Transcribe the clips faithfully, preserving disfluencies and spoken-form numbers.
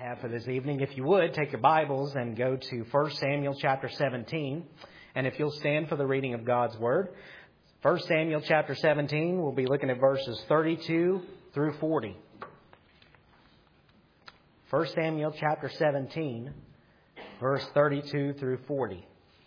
have for this evening. If you would, take your Bibles and go to First Samuel chapter seventeen. And if you'll stand for the reading of God's Word. First Samuel chapter seventeen, we'll be looking at verses thirty-two through forty. First Samuel chapter seventeen, verse thirty-two through forty.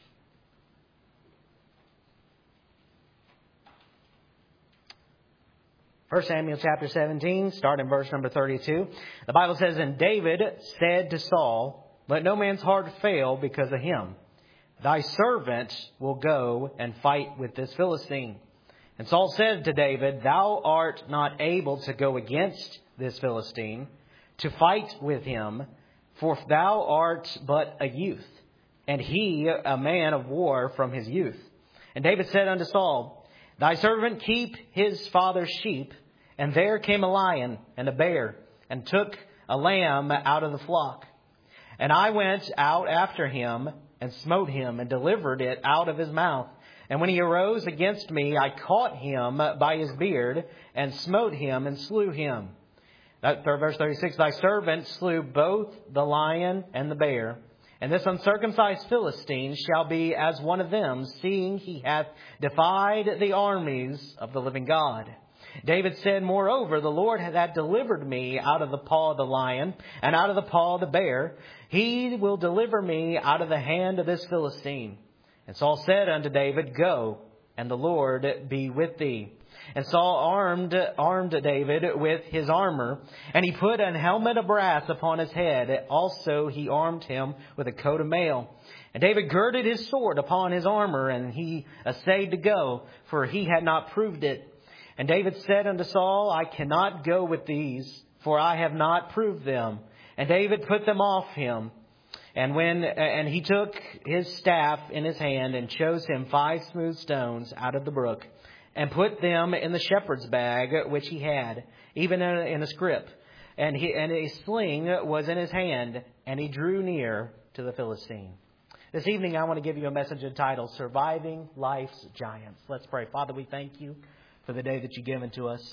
First Samuel chapter seventeen, starting verse number thirty-two. The Bible says, "And David said to Saul, Let no man's heart fail because of him. Thy servant will go and fight with this Philistine. And Saul said to David, Thou art not able to go against this Philistine, to fight with him, for thou art but a youth, and he a man of war from his youth. And David said unto Saul, Thy servant keep his father's sheep, and there came a lion and a bear, and took a lamb out of the flock. And I went out after him, and smote him, and delivered it out of his mouth. And when he arose against me, I caught him by his beard, and smote him, and slew him. That, verse thirty-six, Thy servant slew both the lion and the bear. And this uncircumcised Philistine shall be as one of them, seeing he hath defied the armies of the living God. David said, Moreover, the Lord hath delivered me out of the paw of the lion, and out of the paw of the bear. He will deliver me out of the hand of this Philistine. And Saul said unto David, Go, and the Lord be with thee. And Saul armed armed David with his armor, and he put an helmet of brass upon his head. Also he armed him with a coat of mail. And David girded his sword upon his armor, and he essayed to go, for he had not proved it. And David said unto Saul, I cannot go with these, for I have not proved them. And David put them off him. And when and he took his staff in his hand, and chose him five smooth stones out of the brook, and put them in the shepherd's bag which he had, even in a, in a scrip. And he and a sling was in his hand, and he drew near to the Philistine. This evening I want to give you a message entitled, Surviving Life's Giants. Let's pray. Father, we thank you for the day that you've given to us.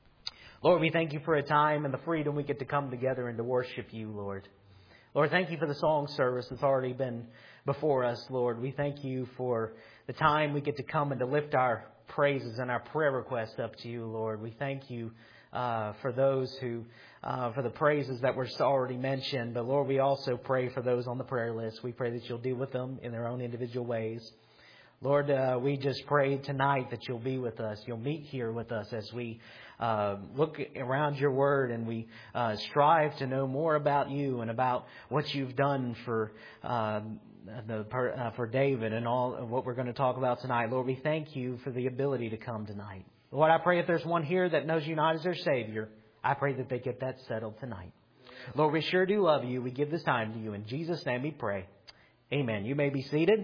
Lord, we thank you for a time and the freedom we get to come together and to worship you, Lord. Lord, thank you for the song service that's already been before us, Lord. We thank you for the time we get to come and to lift our praises and our prayer requests up to you, Lord. We thank you uh, for those who, uh, for the praises that were already mentioned. But Lord, we also pray for those on the prayer list. We pray that you'll deal with them in their own individual ways. Lord, uh, we just pray tonight that you'll be with us. You'll meet here with us as we uh, look around your word and we uh, strive to know more about you and about what you've done for uh, the uh, for David and all of what we're going to talk about tonight. Lord, we thank you for the ability to come tonight. Lord, I pray if there's one here that knows you not as their Savior, I pray that they get that settled tonight. Lord, we sure do love you. We give this time to you. In Jesus' name we pray. Amen. You may be seated.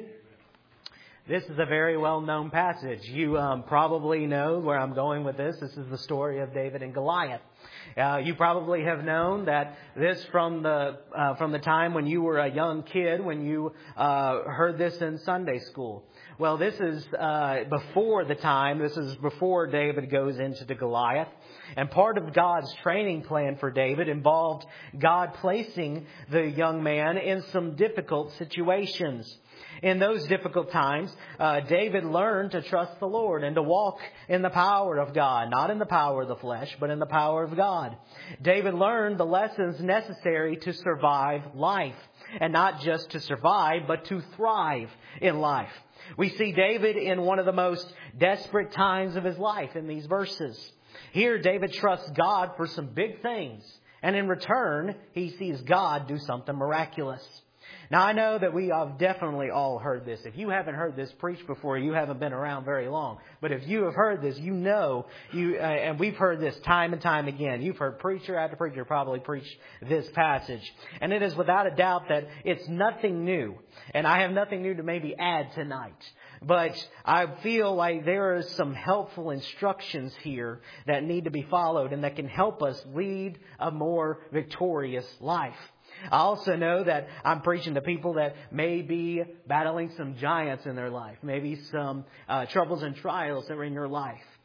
This is a very well-known passage. You um, probably know where I'm going with this. This is the story of David and Goliath. Uh, you probably have known that this from the uh, from the time when you were a young kid, when you uh, heard this in Sunday school. Well, this is uh, before the time. This is before David goes into the Goliath. And part of God's training plan for David involved God placing the young man in some difficult situations. In those difficult times, uh, David learned to trust the Lord and to walk in the power of God, not in the power of the flesh, but in the power of God. David learned the lessons necessary to survive life, and not just to survive, but to thrive in life. We see David in one of the most desperate times of his life in these verses. Here, David trusts God for some big things, and in return, he sees God do something miraculous. Now, I know that we have definitely all heard this. If you haven't heard this preached before, you haven't been around very long. But if you have heard this, you know, you uh, and we've heard this time and time again. You've heard preacher after preacher probably preach this passage. And it is without a doubt that it's nothing new. And I have nothing new to maybe add tonight. But I feel like there are some helpful instructions here that need to be followed and that can help us lead a more victorious life. I also know that I'm preaching to people that may be battling some giants in their life, maybe some uh, troubles and trials that are in your life.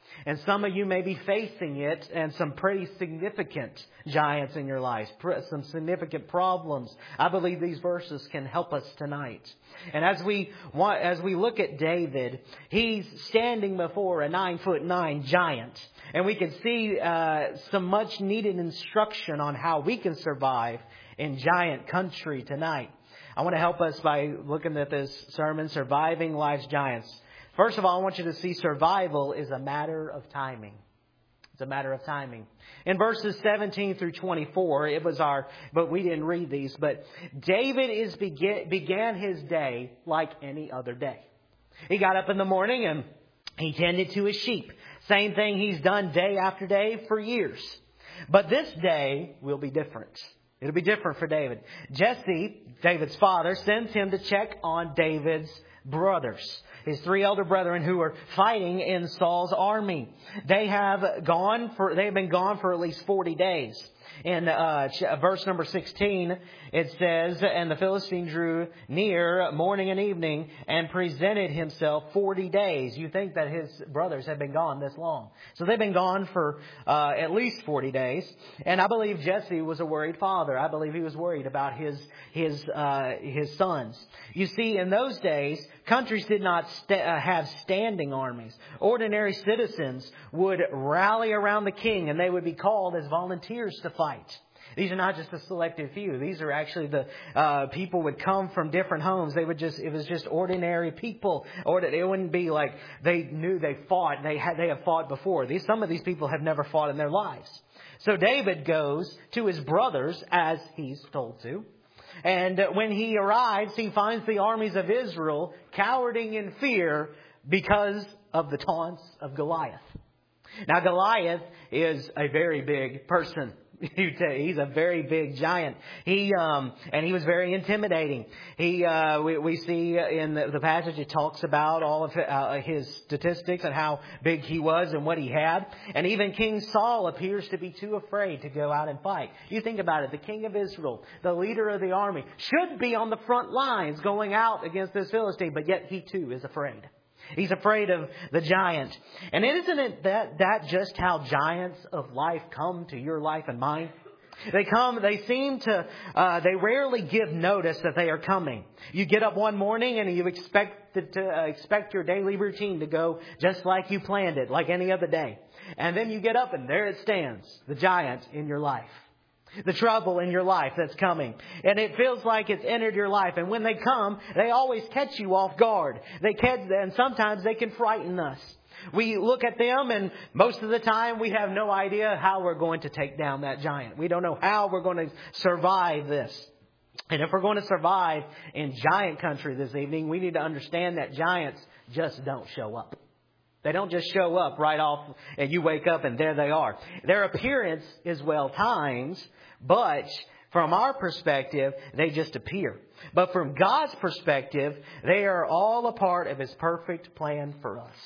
And some of you may be facing it and some pretty significant giants in your life, some significant problems. I believe these verses can help us tonight. And as we want, as we look at David, he's standing before a nine foot nine giant. And we can see uh, some much needed instruction on how we can survive in giant country tonight. I want to help us by looking at this sermon, Surviving Life's Giants. First of all, I want you to see survival is a matter of timing. It's a matter of timing. In verses seventeen through twenty-four, it was our, but we didn't read these, but David is began, began his day like any other day. He got up in the morning and he tended to his sheep. Same thing he's done day after day for years. But this day will be different. It'll be different for David. Jesse, David's father, sends him to check on David's brothers, his three elder brethren who are fighting in Saul's army. They have gone for, they've been gone for at least forty days. In uh, verse number sixteen, it says, "And the Philistine drew near morning and evening and presented himself forty days." You think that his brothers had been gone this long. So they've been gone for uh, at least forty days. And I believe Jesse was a worried father. I believe he was worried about his his uh, his sons. You see, in those days, countries did not st- uh, have standing armies. Ordinary citizens would rally around the king and they would be called as volunteers to fight. These are not just a selective few. These are actually the uh, people would come from different homes. They would just, it was just ordinary people. Or it wouldn't be like they knew they fought. They had, they have fought before. These, some of these people have never fought in their lives. So David goes to his brothers as he's told to. And when he arrives, he finds the armies of Israel cowering in fear because of the taunts of Goliath. Now, Goliath is a very big person. He's a very big giant. He um and he was very intimidating. He uh we, we see in the, the passage it talks about all of uh, his statistics and how big he was and what he had. And even King Saul appears to be too afraid to go out and fight. You think about it, the king of Israel, the leader of the army, should be on the front lines going out against this Philistine, but yet he too is afraid. He's afraid of the giant. And isn't it that, that just how giants of life come to your life and mine? They come, they seem to, uh, they rarely give notice that they are coming. You get up one morning and you expect to, to uh, expect your daily routine to go just like you planned it, like any other day. And then you get up and there it stands, the giant in your life. The trouble in your life that's coming. And it feels like it's entered your life. And when they come, they always catch you off guard. They catch, and sometimes they can frighten us. We look at them and most of the time we have no idea how we're going to take down that giant. We don't know how we're going to survive this. And if we're going to survive in giant country this evening, we need to understand that giants just don't show up. They don't just show up right off and you wake up and there they are. Their appearance is well timed, but from our perspective, they just appear. But from God's perspective, they are all a part of His perfect plan for us.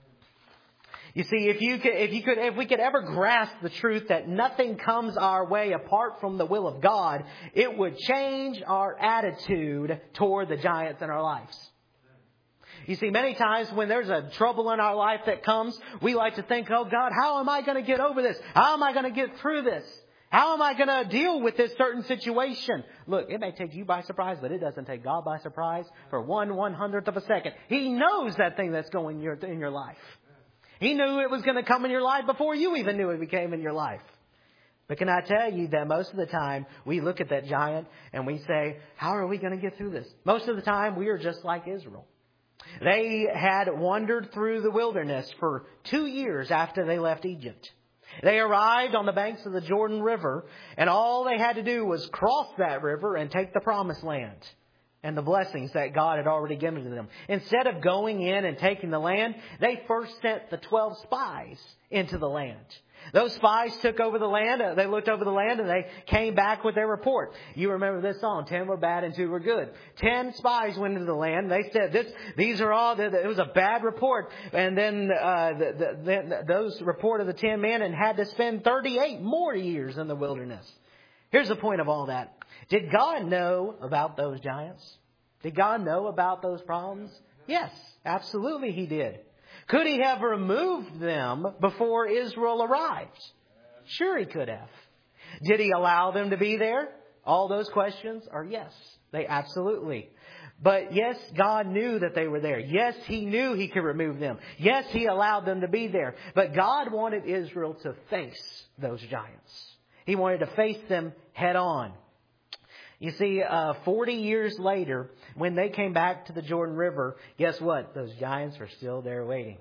You see, if you could, if you could, if we could ever grasp the truth that nothing comes our way apart from the will of God, it would change our attitude toward the giants in our lives. You see, many times when there's a trouble in our life that comes, we like to think, oh God, how am I going to get over this? How am I going to get through this? How am I going to deal with this certain situation? Look, it may take you by surprise, but it doesn't take God by surprise for one one hundredth of a second. He knows that thing that's going in your life. He knew it was going to come in your life before you even knew it became in your life. But can I tell you that most of the time we look at that giant and we say, how are we going to get through this? Most of the time we are just like Israel. They had wandered through the wilderness for two years after they left Egypt. They arrived on the banks of the Jordan River, and all they had to do was cross that river and take the promised land and the blessings that God had already given to them. Instead of going in and taking the land, they first sent the twelve spies into the land. Those spies took over the land. Uh, they looked over the land and they came back with their report. You remember this song, ten were bad and two were good. Ten spies went into the land. They said, "This, these are all, it was a bad report." And then uh, the, the, the, those reported the ten men and had to spend thirty-eight more years in the wilderness. Here's the point of all that. Did God know about those giants? Did God know about those problems? Yes, absolutely He did. Could He have removed them before Israel arrived? Sure, He could have. Did He allow them to be there? All those questions are yes. They absolutely. But yes, God knew that they were there. Yes, He knew He could remove them. Yes, He allowed them to be there. But God wanted Israel to face those giants. He wanted to face them head on. You see, uh, forty years later, when they came back to the Jordan River, guess what? Those giants were still there waiting.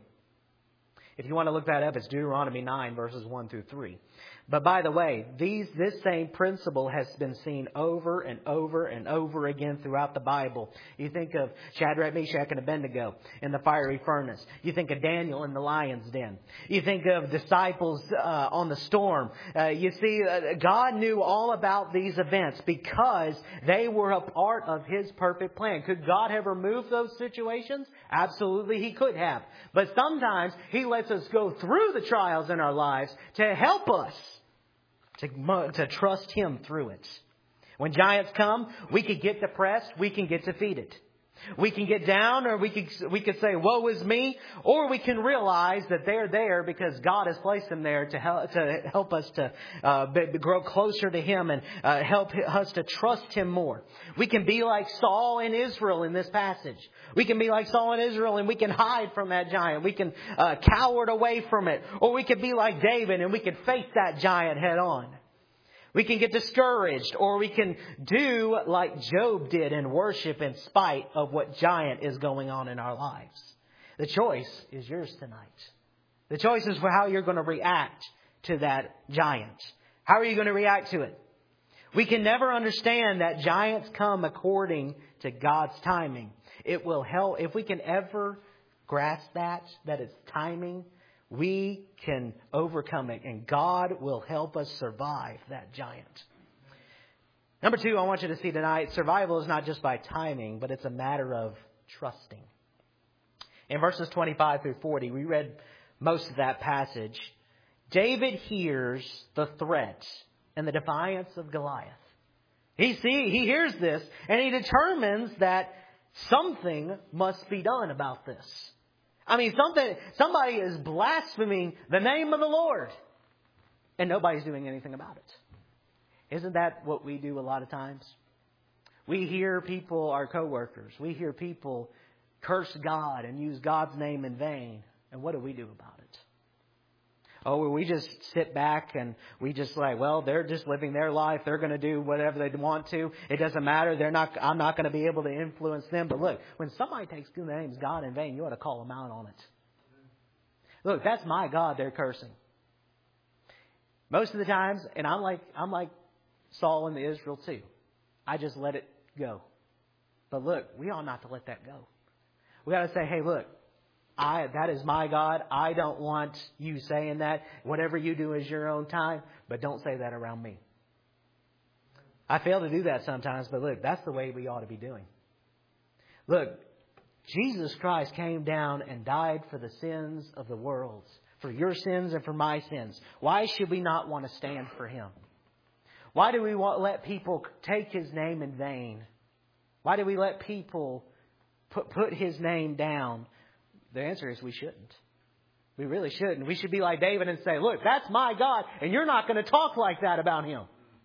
If you want to look that up, it's Deuteronomy nine, verses one through three. But by the way, these this same principle has been seen over and over and over again throughout the Bible. You think of Shadrach, Meshach, and Abednego in the fiery furnace. You think of Daniel in the lion's den. You think of disciples uh, on the storm. Uh, you see, uh, God knew all about these events because they were a part of His perfect plan. Could God have removed those situations? Absolutely, He could have. But sometimes He lets us go through the trials in our lives to help us To, to trust Him through it. When giants come, we could get depressed, we can get defeated. We can get down, or we could, we could say, woe is me, or we can realize that they're there because God has placed them there to help, to help us to uh, be, grow closer to Him and uh, help us to trust Him more. We can be like Saul in Israel in this passage. We can be like Saul in Israel and we can hide from that giant. We can uh, cower away from it. Or we could be like David and we can face that giant head on. We can get discouraged, or we can do like Job did and worship in spite of what giant is going on in our lives. The choice is yours tonight. The choice is for how you're going to react to that giant. How are you going to react to it? We can never understand that giants come according to God's timing. It will help if we can ever grasp that, that it's timing. We can overcome it, and God will help us survive that giant. Number two, I want you to see tonight, survival is not just by timing, but it's a matter of trusting. In verses twenty-five through forty, we read most of that passage. David hears the threat and the defiance of Goliath. He see, he hears this, and he determines that something must be done about this. I mean, something, somebody is blaspheming the name of the Lord, and nobody's doing anything about it. Isn't that what we do a lot of times? We hear people, our coworkers, we hear people curse God and use God's name in vain. And what do we do about it? Oh, we just sit back and we just like, well, they're just living their life. They're going to do whatever they want to. It doesn't matter. They're not. I'm not going to be able to influence them. But look, when somebody takes the name of God in vain, you ought to call them out on it. Look, that's my God they're cursing. Most of the times, and I'm like I'm like Saul in the Israel too. I just let it go. But look, we ought not to let that go. We got to say, hey, look. I, that is my God. I don't want you saying that. Whatever you do is your own time, but don't say that around me. I fail to do that sometimes, but look, that's the way we ought to be doing. Look, Jesus Christ came down and died for the sins of the world, for your sins and for my sins. Why should we not want to stand for Him? Why do we want, let people take His name in vain? Why do we let people put, put His name down? The answer is we shouldn't. We really shouldn't. We should be like David and say, look, that's my God, and you're not going to talk like that about Him.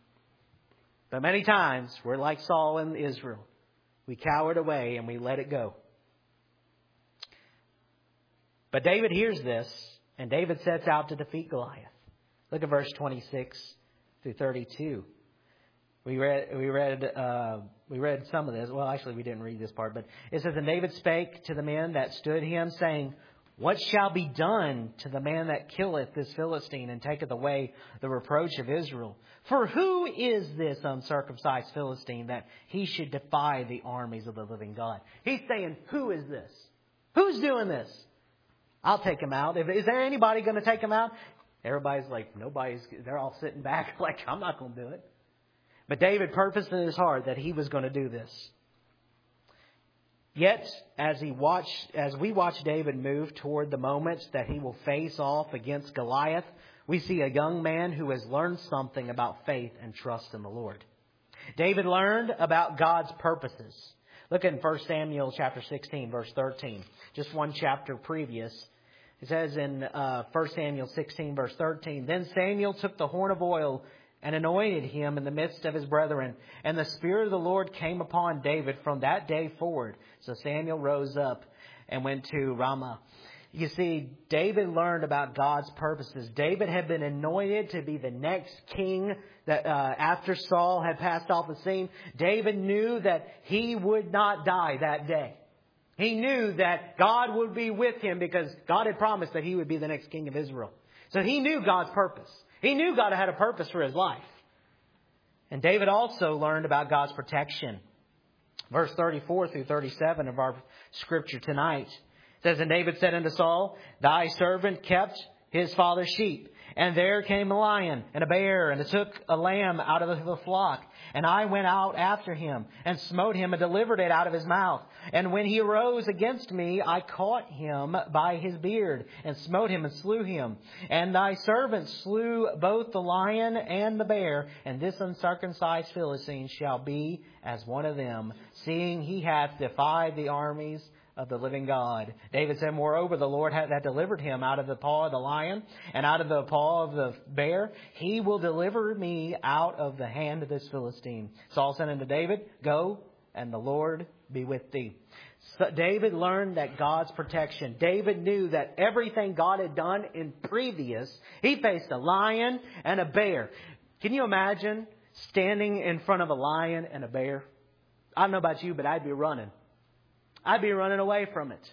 But many times, we're like Saul in Israel. We cowered away and we let it go. But David hears this, and David sets out to defeat Goliath. Look at verse twenty-six through thirty-two. We read, we read, uh, we read some of this. Well, actually, we didn't read this part, but it says, and David spake to the men that stood him, saying, what shall be done to the man that killeth this Philistine and taketh away the reproach of Israel? For who is this uncircumcised Philistine that he should defy the armies of the living God? He's saying, who is this? Who's doing this? I'll take him out. If, is there anybody going to take him out? Everybody's like, nobody's, they're all sitting back like, I'm not going to do it. But David purposed in his heart that he was going to do this. Yet, as he watched, as we watch David move toward the moment that he will face off against Goliath, we see a young man who has learned something about faith and trust in the Lord. David learned about God's purposes. Look in First Samuel chapter sixteen, verse thirteen. Just one chapter previous. It says in uh, First Samuel sixteen, verse thirteen, Then Samuel took the horn of oil and anointed him in the midst of his brethren. And the Spirit of the Lord came upon David from that day forward. So Samuel rose up and went to Ramah. You see, David learned about God's purposes. David had been anointed to be the next king that uh, after Saul had passed off the scene. David knew that he would not die that day. He knew that God would be with him because God had promised that he would be the next king of Israel. So he knew God's purpose. He knew God had a purpose for his life. And David also learned about God's protection. Verse thirty-four through thirty-seven of our scripture tonight says, And David said unto Saul, Thy servant kept his father's sheep. And there came a lion and a bear, and it took a lamb out of the flock. And I went out after him, and smote him, and delivered it out of his mouth. And when he arose against me, I caught him by his beard, and smote him, and slew him. And thy servant slew both the lion and the bear, and this uncircumcised Philistine shall be as one of them, seeing he hath defied the armies of the living God. David said, Moreover, the Lord hath delivered him out of the paw of the lion and out of the paw of the bear. He will deliver me out of the hand of this Philistine. Saul said unto David, Go, and the Lord be with thee. So David learned that God's protection. David knew that everything God had done in previous, he faced a lion and a bear. Can you imagine standing in front of a lion and a bear? I don't know about you, but I'd be running. I'd be running away from it.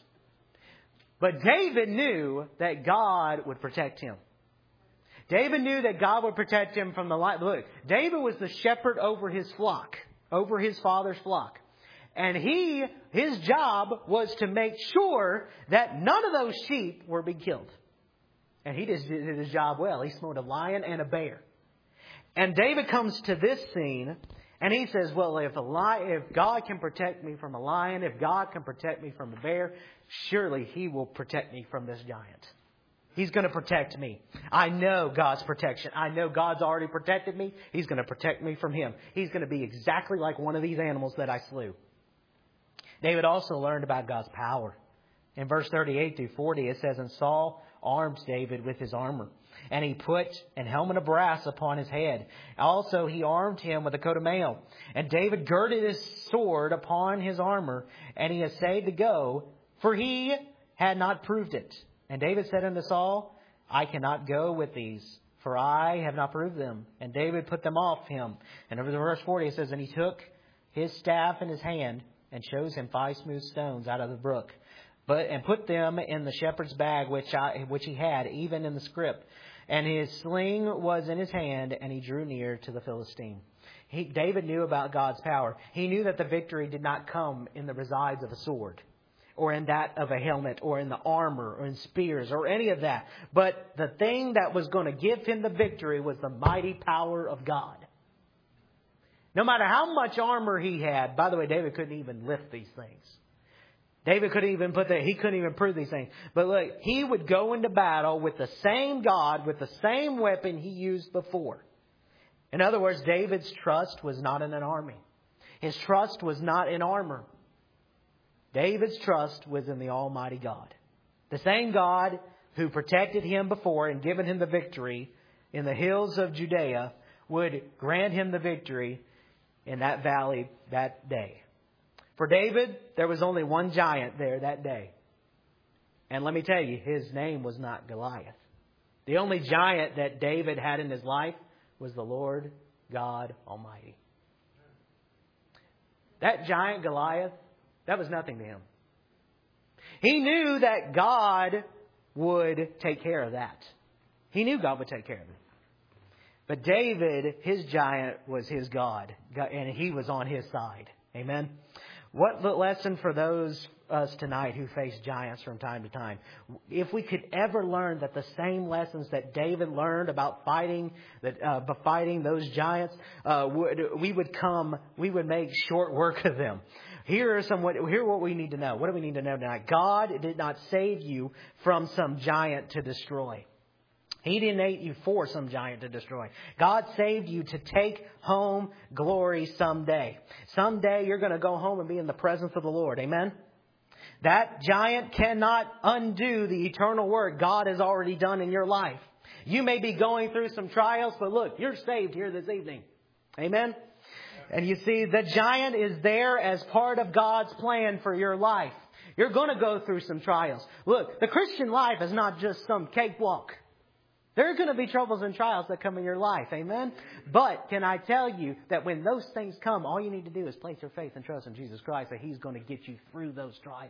But David knew that God would protect him. David knew that God would protect him from the lion. Look, David was the shepherd over his flock, over his father's flock. And he, his job was to make sure that none of those sheep were being killed. And he did his job well. He smote a lion and a bear. And David comes to this scene. And he says, well, if a lion, if God can protect me from a lion, if God can protect me from a bear, surely he will protect me from this giant. He's going to protect me. I know God's protection. I know God's already protected me. He's going to protect me from him. He's going to be exactly like one of these animals that I slew. David also learned about God's power. In verse thirty-eight through forty, it says, And Saul armed David with his armor. And he put an helmet of brass upon his head. Also he armed him with a coat of mail. And David girded his sword upon his armor, and he essayed to go, for he had not proved it. And David said unto Saul, I cannot go with these, for I have not proved them. And David put them off him. And over the verse forty it says, And he took his staff in his hand, and chose him five smooth stones out of the brook, but and put them in the shepherd's bag which I which he had, even in the scrip. And his sling was in his hand, and he drew near to the Philistine. He, David knew about God's power. He knew that the victory did not come in the resides of a sword, or in that of a helmet, or in the armor, or in spears, or any of that. But the thing that was going to give him the victory was the mighty power of God. No matter how much armor he had, by the way, David couldn't even lift these things. David couldn't even put that, he couldn't even prove these things. But look, he would go into battle with the same God, with the same weapon he used before. In other words, David's trust was not in an army. His trust was not in armor. David's trust was in the Almighty God. The same God who protected him before and given him the victory in the hills of Judea would grant him the victory in that valley that day. For David, there was only one giant there that day. And let me tell you, his name was not Goliath. The only giant that David had in his life was the Lord God Almighty. That giant Goliath, that was nothing to him. He knew that God would take care of that. He knew God would take care of it. But David, his giant was his God, and he was on his side. Amen. What lesson for those us tonight who face giants from time to time? If we could ever learn that the same lessons that David learned about fighting, that uh, fighting those giants, uh, would, we would come, we would make short work of them. Here are some. Here are what we need to know. What do we need to know tonight? God did not save you from some giant to destroy. He didn't make you for some giant to destroy. God saved you to take home glory someday. Someday you're going to go home and be in the presence of the Lord. Amen? That giant cannot undo the eternal work God has already done in your life. You may be going through some trials, but look, you're saved here this evening. Amen? And you see, the giant is there as part of God's plan for your life. You're going to go through some trials. Look, the Christian life is not just some cakewalk. There are going to be troubles and trials that come in your life. Amen? But can I tell you that when those things come, all you need to do is place your faith and trust in Jesus Christ, that He's going to get you through those trials.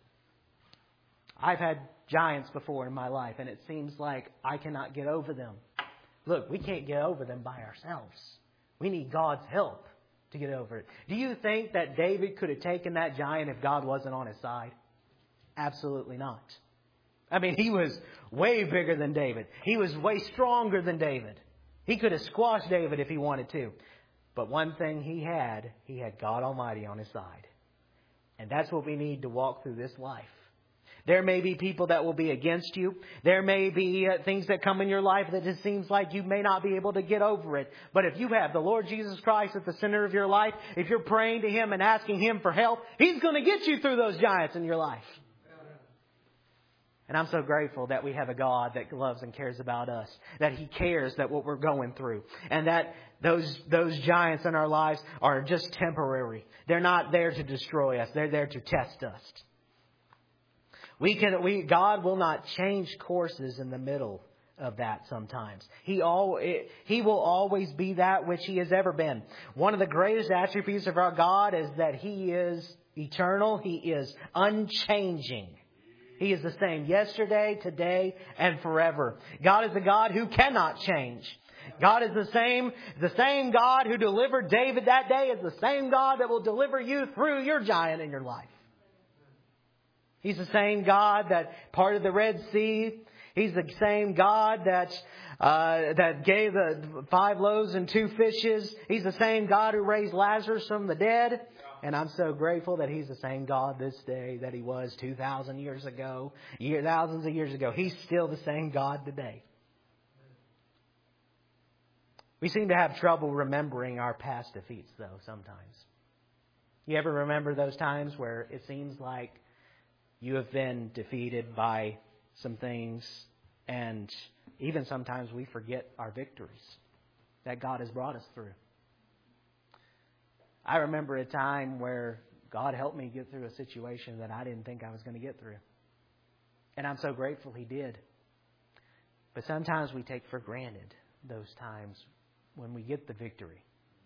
I've had giants before in my life, and it seems like I cannot get over them. Look, we can't get over them by ourselves. We need God's help to get over it. Do you think that David could have taken that giant if God wasn't on his side? Absolutely not. I mean, he was way bigger than David. He was way stronger than David. He could have squashed David if he wanted to. But one thing he had, he had God Almighty on his side. And that's what we need to walk through this life. There may be people that will be against you. There may be uh, things that come in your life that it seems like you may not be able to get over it. But if you have the Lord Jesus Christ at the center of your life, if you're praying to Him and asking Him for help, He's going to get you through those giants in your life. And I'm so grateful that we have a God that loves and cares about us, that He cares that what we're going through, and that those those giants in our lives are just temporary. They're not there to destroy us. They're there to test us. We can we God will not change courses in the middle of that sometimes. He all He will always be that which He has ever been. One of the greatest attributes of our God is that He is eternal. He is unchanging. He is the same yesterday, today, and forever. God is a God who cannot change. God is the same, the same God who delivered David that day is the same God that will deliver you through your giant in your life. He's the same God that parted the Red Sea. He's the same God that uh, that gave the five loaves and two fishes. He's the same God who raised Lazarus from the dead. And I'm so grateful that He's the same God this day that He was two thousand years ago, year, thousands of years ago. He's still the same God today. We seem to have trouble remembering our past defeats, though, sometimes. You ever remember those times where it seems like you have been defeated by some things, and even sometimes we forget our victories that God has brought us through? I remember a time where God helped me get through a situation that I didn't think I was going to get through. And I'm so grateful He did. But sometimes we take for granted those times when we get the victory.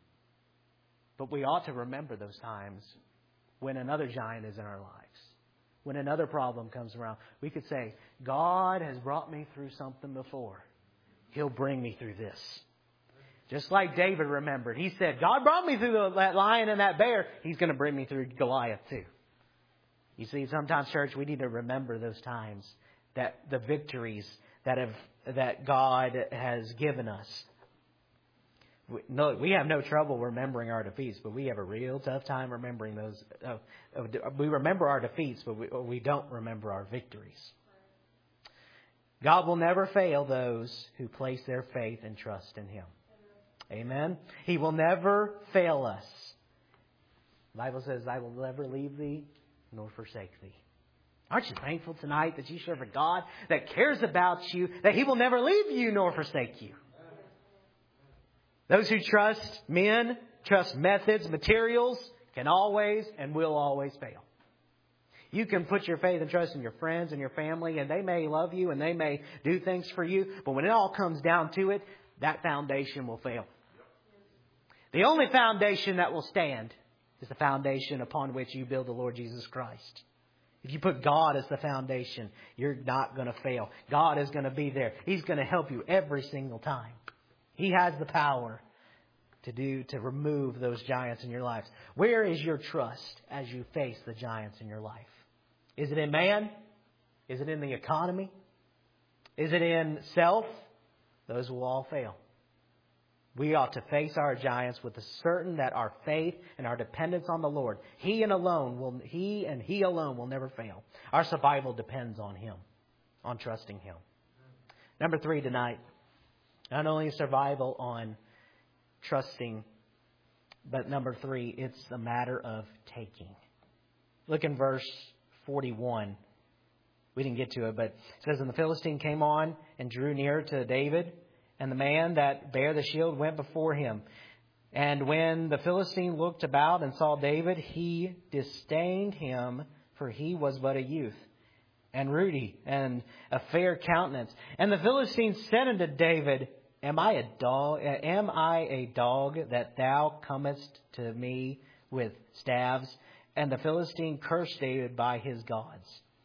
But we ought to remember those times when another giant is in our lives. When another problem comes around, we could say, God has brought me through something before. He'll bring me through this. Just like David remembered. He said, God brought me through the, that lion and that bear. He's going to bring me through Goliath too. You see, sometimes, church, we need to remember those times, that the victories that have that God has given us. We, no, we have no trouble remembering our defeats, but we have a real tough time remembering those. Uh, uh, we remember our defeats, but we, we don't remember our victories. God will never fail those who place their faith and trust in Him. Amen. He will never fail us. The Bible says, I will never leave thee nor forsake thee. Aren't you thankful tonight that you serve a God that cares about you, that He will never leave you nor forsake you? Those who trust men, trust methods, materials, can always and will always fail. You can put your faith and trust in your friends and your family, and they may love you and they may do things for you, but when it all comes down to it, that foundation will fail. The only foundation that will stand is the foundation upon which you build the Lord Jesus Christ. If you put God as the foundation, you're not going to fail. God is going to be there. He's going to help you every single time. He has the power to do to remove those giants in your lives. Where is your trust as you face the giants in your life? Is it in man? Is it in the economy? Is it in self? Those will all fail. We ought to face our giants with the certain that our faith and our dependence on the Lord, He and alone will He and He alone will never fail. Our survival depends on Him, on trusting Him. Number three tonight, not only survival on trusting, but number three, it's a matter of taking. Look in verse forty-one. We didn't get to it, but it says, and the Philistine came on and drew near to David, and the man that bare the shield went before him. And when the Philistine looked about and saw David, he disdained him, for he was but a youth, and ruddy, and a fair countenance. And the Philistine said unto David, Am I a dog? Am I a dog that thou comest to me with staves? And the Philistine cursed David by his gods.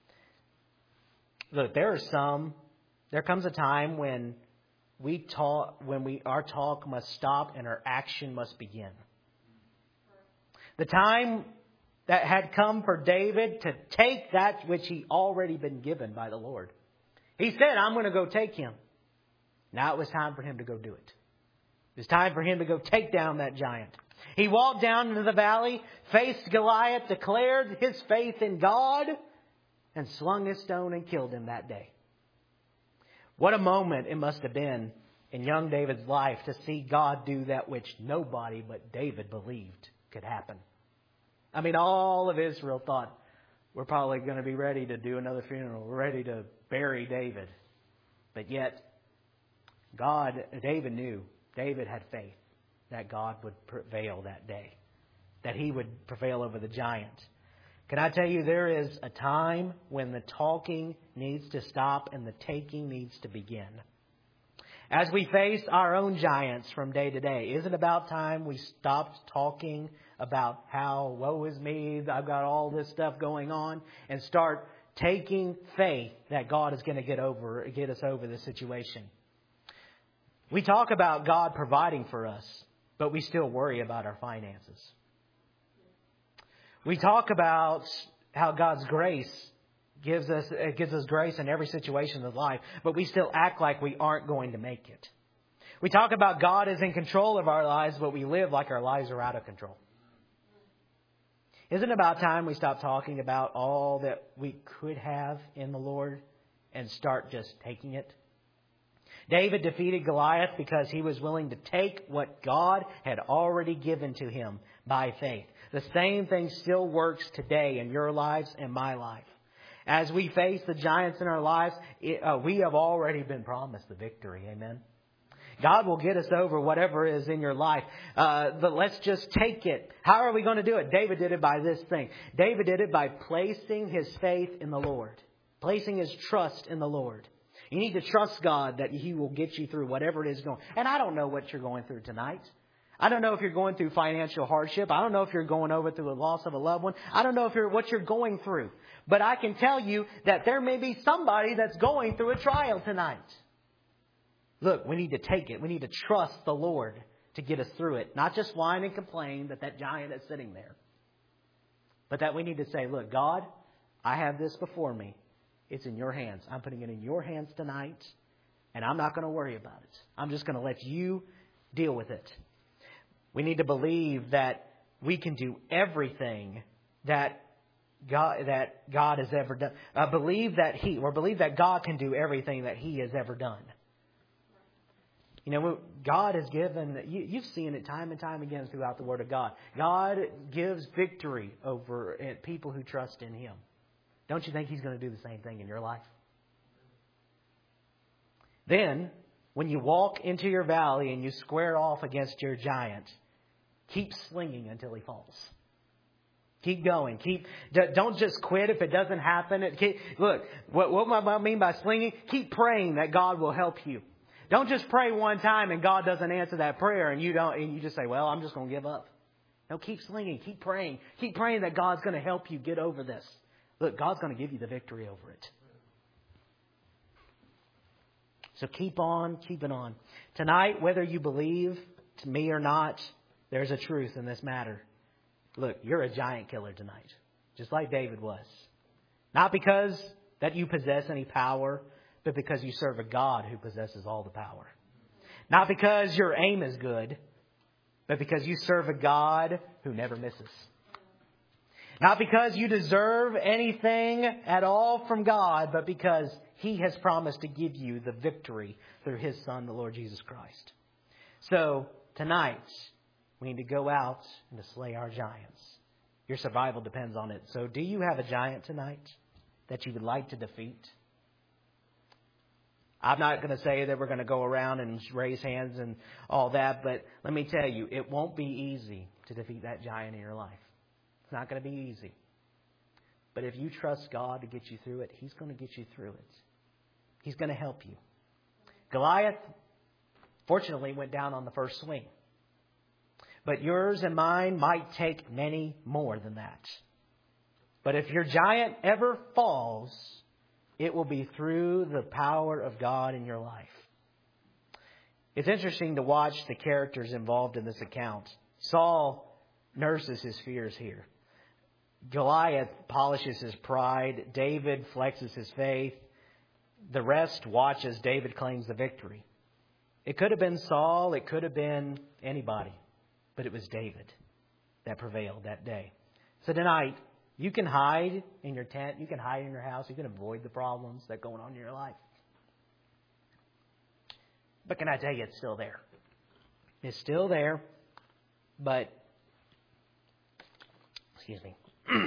Look, there are some. There comes a time when we talk, when we our talk must stop and our action must begin. The time that had come for David to take that which he already been given by the Lord. He said, I'm going to go take him. Now it was time for him to go do it. It was time for him to go take down that giant. He walked down into the valley, faced Goliath, declared his faith in God, and slung his stone and killed him that day. What a moment it must have been in young David's life to see God do that which nobody but David believed could happen. I mean, all of Israel thought, we're probably going to be ready to do another funeral. We're ready to bury David. But yet, God, David knew, David had faith that God would prevail that day, that he would prevail over the giant. Can I tell you, there is a time when the talking needs to stop and the taking needs to begin. As we face our own giants from day to day, isn't it about time we stopped talking about how, woe is me, I've got all this stuff going on, and start taking faith that God is going to get over, get us over this situation? We talk about God providing for us, but we still worry about our finances. We talk about how God's grace gives us it gives us grace in every situation of life, but we still act like we aren't going to make it. We talk about God is in control of our lives, but we live like our lives are out of control. Isn't it about time we stop talking about all that we could have in the Lord and start just taking it? David defeated Goliath because he was willing to take what God had already given to him by faith. The same thing still works today in your lives and my life. As we face the giants in our lives, it, uh, we have already been promised the victory. Amen. God will get us over whatever is in your life. Uh, but let's just take it. How are we going to do it? David did it by this thing. David did it by placing his faith in the Lord. Placing his trust in the Lord. You need to trust God that He will get you through whatever it is going. And I don't know what you're going through tonight. I don't know if you're going through financial hardship. I don't know if you're going over through a loss of a loved one. I don't know if you're what you're going through. But I can tell you that there may be somebody that's going through a trial tonight. Look, we need to take it. We need to trust the Lord to get us through it. Not just whine and complain that that giant is sitting there. But that we need to say, look, God, I have this before me. It's in your hands. I'm putting it in your hands tonight, and I'm not going to worry about it. I'm just going to let you deal with it. We need to believe that we can do everything that God that God has ever done. Uh, believe that He, or believe that God can do everything that He has ever done. You know, God has given, you, you've seen it time and time again throughout the Word of God. God gives victory over people who trust in Him. Don't you think He's going to do the same thing in your life? Then, when you walk into your valley and you square off against your giant, keep slinging until he falls. Keep going. Keep. Don't just quit if it doesn't happen. It, keep, look, what, what I mean by slinging, keep praying that God will help you. Don't just pray one time and God doesn't answer that prayer and you don't, and you just say, well, I'm just going to give up. No, keep slinging. Keep praying. Keep praying that God's going to help you get over this. Look, God's going to give you the victory over it. So keep on, keeping on. Tonight, whether you believe to me or not, there's a truth in this matter. Look, you're a giant killer tonight, just like David was. Not because that you possess any power, but because you serve a God who possesses all the power. Not because your aim is good, but because you serve a God who never misses. Not because you deserve anything at all from God, but because He has promised to give you the victory through His Son, the Lord Jesus Christ. So, tonight, we need to go out and to slay our giants. Your survival depends on it. So do you have a giant tonight that you would like to defeat? I'm not going to say that we're going to go around and raise hands and all that, but let me tell you, it won't be easy to defeat that giant in your life. It's not going to be easy. But if you trust God to get you through it, He's going to get you through it. He's going to help you. Goliath, fortunately, went down on the first swing. But yours and mine might take many more than that. But if your giant ever falls, it will be through the power of God in your life. It's interesting to watch the characters involved in this account. Saul nurses his fears here. Goliath polishes his pride. David flexes his faith. The rest watch as David claims the victory. It could have been Saul. It could have been anybody. But it was David that prevailed that day. So tonight, you can hide in your tent. You can hide in your house. You can avoid the problems that are going on in your life. But can I tell you, it's still there. It's still there. But, excuse me.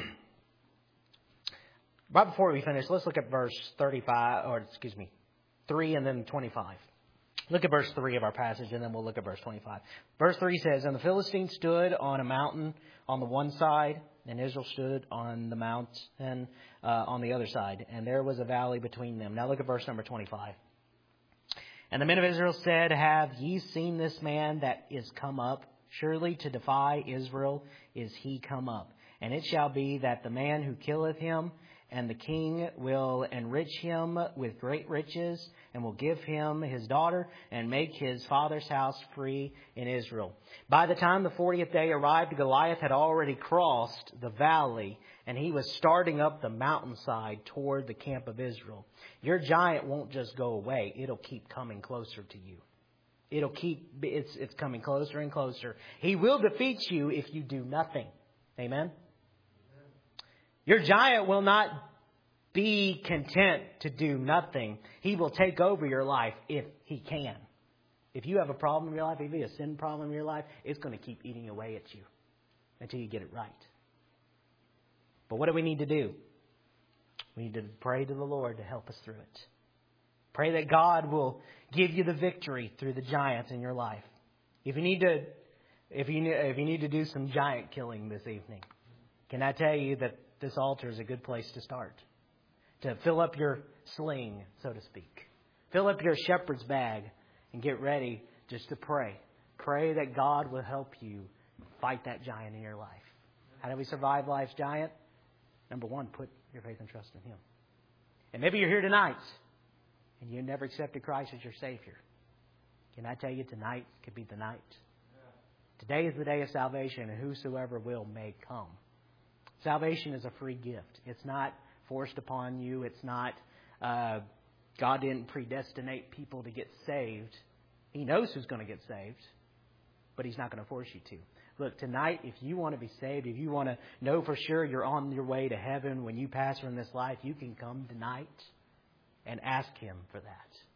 Right before we finish, let's look at verse thirty-five, or excuse me, three and then twenty-five. Look at verse three of our passage, and then we'll look at verse twenty-five. Verse three says, "And the Philistines stood on a mountain on the one side, and Israel stood on the mountain uh, on the other side. And there was a valley between them." Now look at verse number twenty-five. "And the men of Israel said, Have ye seen this man that is come up? Surely to defy Israel is he come up. And it shall be that the man who killeth him, and the king will enrich him with great riches, and will give him his daughter, and make his father's house free in Israel." By the time the fortieth day arrived, Goliath had already crossed the valley, and he was starting up the mountainside toward the camp of Israel. Your giant won't just go away. It'll keep coming closer to you. It'll keep, it's, it's coming closer and closer. He will defeat you if you do nothing. Amen? Your giant will not be content to do nothing. He will take over your life if he can. If you have a problem in your life, if you have a sin problem in your life, it's going to keep eating away at you until you get it right. But what do we need to do? We need to pray to the Lord to help us through it. Pray that God will give you the victory through the giants in your life. If you need to, if you if you need to do some giant killing this evening, can I tell you that this altar is a good place to start? To fill up your sling, so to speak. Fill up your shepherd's bag and get ready just to pray. Pray that God will help you fight that giant in your life. How do we survive life's giant? Number one, put your faith and trust in Him. And maybe you're here tonight and you never accepted Christ as your Savior. Can I tell you, tonight could be the night. Today is the day of salvation, and whosoever will may come. Salvation is a free gift. It's not forced upon you. It's not, uh, God didn't predestinate people to get saved. He knows who's going to get saved, but He's not going to force you to. Look, tonight, if you want to be saved, if you want to know for sure you're on your way to heaven when you pass from this life, you can come tonight and ask Him for that.